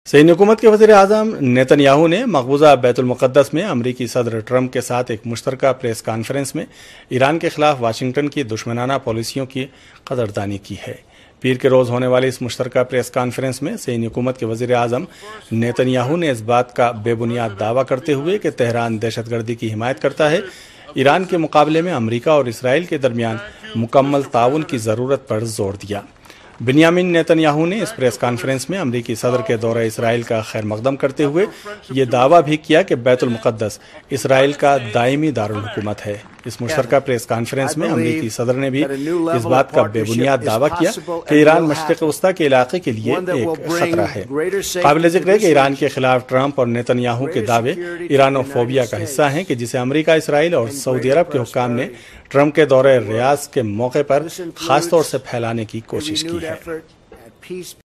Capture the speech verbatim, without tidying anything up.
सैन्य हुकूमत के वज़ीर आज़म नेतन्याहू ने मकबूजा बैतुल मुक़द्दस में अमरीकी सदर ट्रंप के साथ एक मुश्तरका प्रेस कॉन्फ्रेंस में ईरान के खिलाफ वाशिंगटन की दुश्मनाना पॉलिसियों की कदरदानी की है। पीर के रोज़ होने वाली इस मुश्तरका प्रेस कॉन्फ्रेंस में सैन्य हुकूमत के वज़ीर आज़म नेतन्याहू ने इस बात का बेबुनियाद दावा करते हुए कि तेहरान दहशतगर्दी की हिमायत करता है, ईरान के मुकाबले में अमरीका और इसराइल के दरमियान मुकम्मल ताउन की ज़रूरत पर जोर दिया। बिन्यामिन नेतन्याहू ने इस प्रेस कॉन्फ्रेंस में अमरीकी सदर के दौरे इसराइल का खैर मकदम करते हुए ये दावा भी किया कि बैतुल मुक़द्दस इसराइल का दायमी दारुल हुकूमत है। इस मुश्तरका प्रेस कॉन्फ्रेंस में अमरीकी सदर ने भी इस बात का बेबुनियाद दावा किया कि ईरान मशरिक़ वस्ता के इलाके के लिए एक खतरा है। काबिल ज़िक्र है कि ईरान के खिलाफ ट्रंप और नेतन्याहू के दावे ईरानोफोबिया का हिस्सा हैं कि जिसे अमरीका, इसराइल और सऊदी अरब के हुक्काम ने ट्रंप के दौरे रियाज के मौके पर खास तौर से फैलाने की कोशिश की है।